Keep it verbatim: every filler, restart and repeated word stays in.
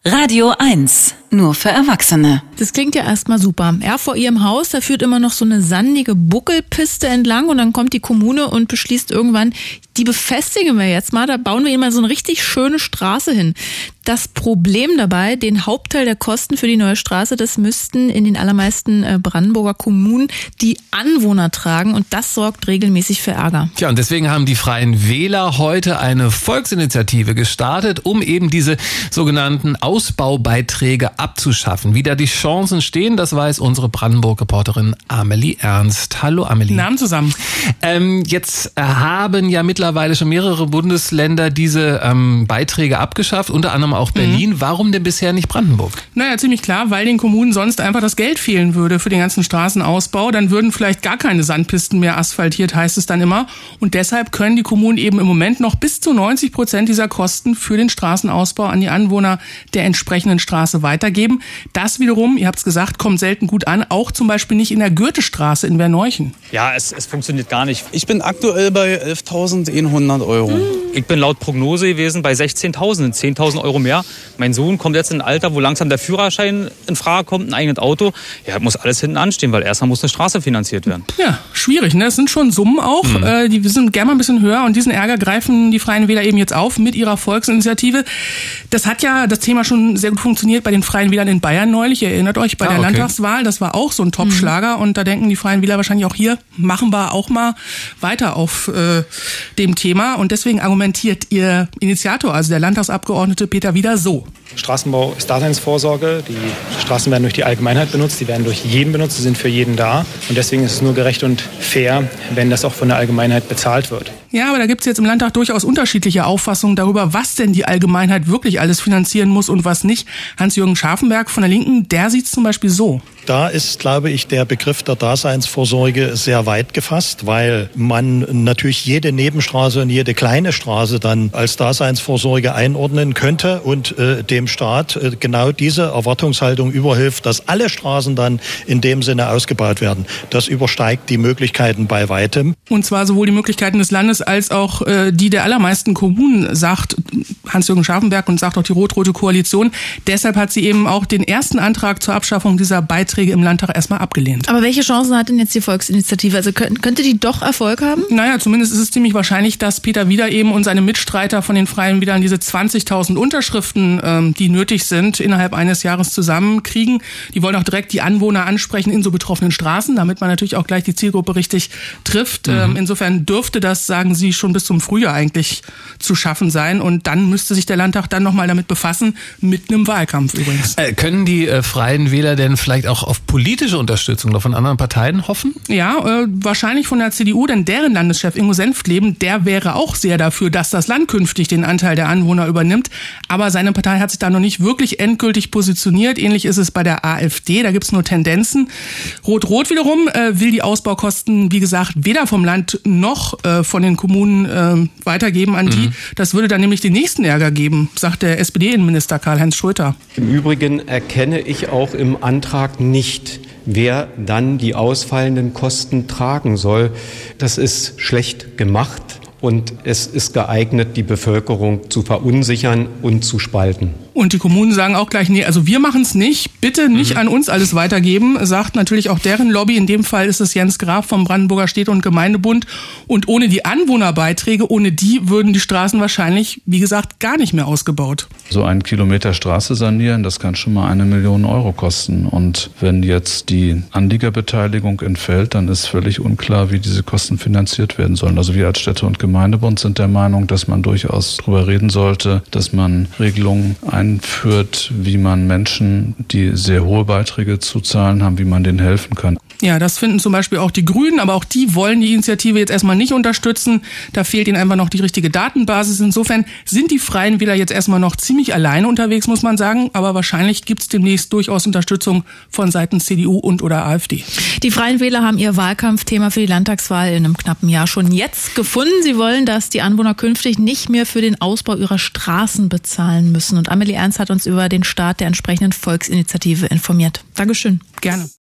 Radio eins, nur für Erwachsene. Das klingt ja erstmal super. Ja, vor ihrem Haus, da führt immer noch so eine sandige Buckelpiste entlang und dann kommt die Kommune und beschließt irgendwann, die befestigen wir jetzt mal, da bauen wir ihnen mal so eine richtig schöne Straße hin. Das Problem dabei, den Hauptteil der Kosten für die neue Straße, das müssten in den allermeisten Brandenburger Kommunen die Anwohner tragen und das sorgt regelmäßig für Ärger. Tja, und deswegen haben die Freien Wähler heute eine Volksinitiative gestartet, um eben diese sogenannten Ausbaubeiträge abzuschaffen. Wie da die Chancen stehen, das weiß unsere Brandenburg-Reporterin Amelie Ernst. Hallo Amelie. Guten Abend zusammen. Ähm, jetzt haben ja mittlerweile schon mehrere Bundesländer diese ähm, Beiträge abgeschafft, unter anderem auch Berlin. Mhm. Warum denn bisher nicht Brandenburg? Naja, ziemlich klar, weil den Kommunen sonst einfach das Geld fehlen würde für den ganzen Straßenausbau. Dann würden vielleicht gar keine Sandpisten mehr asphaltiert, heißt es dann immer. Und deshalb können die Kommunen eben im Moment noch bis zu neunzig Prozent dieser Kosten für den Straßenausbau an die Anwohner der entsprechenden Straße weitergeben. Das wiederum, ihr habt es gesagt, kommt selten gut an. Auch zum Beispiel nicht in der Goethestraße in Werneuchen. Ja, es, es funktioniert gar nicht. Ich bin aktuell bei elftausendeinhundert Euro. Mhm. Ich bin laut Prognose gewesen bei sechzehntausend, zehntausend Euro mehr. Mein Sohn kommt jetzt in ein Alter, wo langsam der Führerschein in Frage kommt, ein eigenes Auto. Ja, muss alles hinten anstehen, weil erstmal muss eine Straße finanziert werden. Ja, schwierig, ne? Es sind schon Summen auch, mhm. äh, die sind gerne mal ein bisschen höher und diesen Ärger greifen die Freien Wähler eben jetzt auf mit ihrer Volksinitiative. Das hat ja das Thema schon sehr gut funktioniert bei den Freien Wählern in Bayern neulich. Ihr erinnert euch, bei ah, der okay. Landtagswahl, das war auch so ein Topschlager mhm. und da denken die Freien Wähler wahrscheinlich auch hier, machen wir auch mal weiter auf äh, dem Thema und deswegen argumentiert ihr Initiator, also der Landtagsabgeordnete Peter Wieder so. Straßenbau ist Daseinsvorsorge. Die Straßen werden durch die Allgemeinheit benutzt, die werden durch jeden benutzt, sie sind für jeden da. Und deswegen ist es nur gerecht und fair, wenn das auch von der Allgemeinheit bezahlt wird. Ja, aber da gibt es jetzt im Landtag durchaus unterschiedliche Auffassungen darüber, was denn die Allgemeinheit wirklich alles finanzieren muss und was nicht. Hans-Jürgen Scharfenberg von der Linken, der sieht es zum Beispiel so. Da ist, glaube ich, der Begriff der Daseinsvorsorge sehr weit gefasst, weil man natürlich jede Nebenstraße und jede kleine Straße dann als Daseinsvorsorge einordnen könnte und äh, dem Staat äh, genau diese Erwartungshaltung überhilft, dass alle Straßen dann in dem Sinne ausgebaut werden. Das übersteigt die Möglichkeiten bei weitem. Und zwar sowohl die Möglichkeiten des Landes als auch äh, die der allermeisten Kommunen, sagt Hans-Jürgen Scharfenberg und sagt auch die rot-rote Koalition. Deshalb hat sie eben auch den ersten Antrag zur Abschaffung dieser Beiträge im Landtag erstmal abgelehnt. Aber welche Chancen hat denn jetzt die Volksinitiative? Also könnte die doch Erfolg haben? Naja, zumindest ist es ziemlich wahrscheinlich, dass Peter Wieder eben und seine Mitstreiter von den Freien Wählern diese zwanzigtausend Unterschriften, ähm, die nötig sind, innerhalb eines Jahres zusammenkriegen. Die wollen auch direkt die Anwohner ansprechen in so betroffenen Straßen, damit man natürlich auch gleich die Zielgruppe richtig trifft. Mhm. Ähm, insofern dürfte das, sagen sie, schon bis zum Frühjahr eigentlich zu schaffen sein. Und dann müsste sich der Landtag dann nochmal damit befassen, mit einem Wahlkampf übrigens. Äh, können die äh, Freien Wähler denn vielleicht auch auf politische Unterstützung noch von anderen Parteien hoffen? Ja, äh, wahrscheinlich von der C D U, denn deren Landeschef Ingo Senftleben, der wäre auch sehr dafür, dass das Land künftig den Anteil der Anwohner übernimmt. Aber seine Partei hat sich da noch nicht wirklich endgültig positioniert. Ähnlich ist es bei der AfD, da gibt's nur Tendenzen. Rot-Rot wiederum äh, will die Ausbaukosten, wie gesagt, weder vom Land noch äh, von den Kommunen äh, weitergeben an die. Mhm. Das würde dann nämlich den nächsten Ärger geben, sagt der S P D-Innenminister Karl-Heinz Schröter. Im Übrigen erkenne ich auch im Antrag nicht, wer dann die ausfallenden Kosten tragen soll. Das ist schlecht gemacht und es ist geeignet, die Bevölkerung zu verunsichern und zu spalten. Und die Kommunen sagen auch gleich, nee, also wir machen es nicht, bitte nicht mhm. an uns alles weitergeben, sagt natürlich auch deren Lobby. In dem Fall ist es Jens Graf vom Brandenburger Städte- und Gemeindebund. Und ohne die Anwohnerbeiträge, ohne die würden die Straßen wahrscheinlich, wie gesagt, gar nicht mehr ausgebaut. So einen Kilometer Straße sanieren, das kann schon mal eine Million Euro kosten. Und wenn jetzt die Anliegerbeteiligung entfällt, dann ist völlig unklar, wie diese Kosten finanziert werden sollen. Also wir als Städte- und Gemeindebund sind der Meinung, dass man durchaus drüber reden sollte, dass man Regelungen ein führt, wie man Menschen, die sehr hohe Beiträge zu zahlen haben, wie man denen helfen kann. Ja, das finden zum Beispiel auch die Grünen, aber auch die wollen die Initiative jetzt erstmal nicht unterstützen. Da fehlt ihnen einfach noch die richtige Datenbasis. Insofern sind die Freien Wähler jetzt erstmal noch ziemlich alleine unterwegs, muss man sagen. Aber wahrscheinlich gibt es demnächst durchaus Unterstützung von Seiten C D U und oder AfD. Die Freien Wähler haben ihr Wahlkampfthema für die Landtagswahl in einem knappen Jahr schon jetzt gefunden. Sie wollen, dass die Anwohner künftig nicht mehr für den Ausbau ihrer Straßen bezahlen müssen. Und Amelie Ernst hat uns über den Start der entsprechenden Volksinitiative informiert. Dankeschön. Gerne.